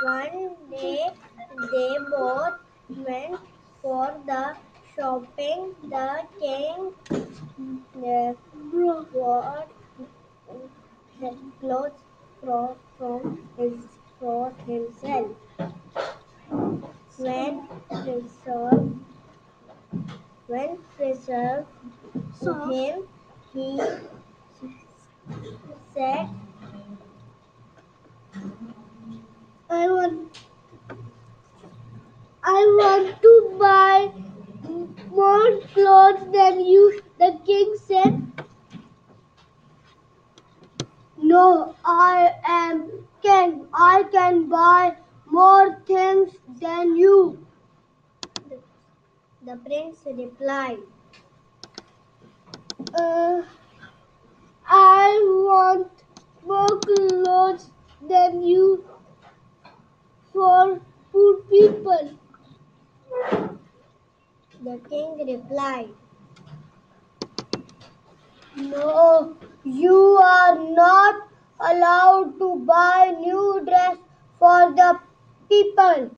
One day they both went for the shopping. The king bought clothes for himself. When preserved, when preserved to him, he said, "I want, I want to buy more clothes than you." The king said, "No, I am king. I can buy more things than you." The prince replied, "Uh, I want more clothes than you for poor people." The king replied, "No, you are not allowed to buy new dress for the people."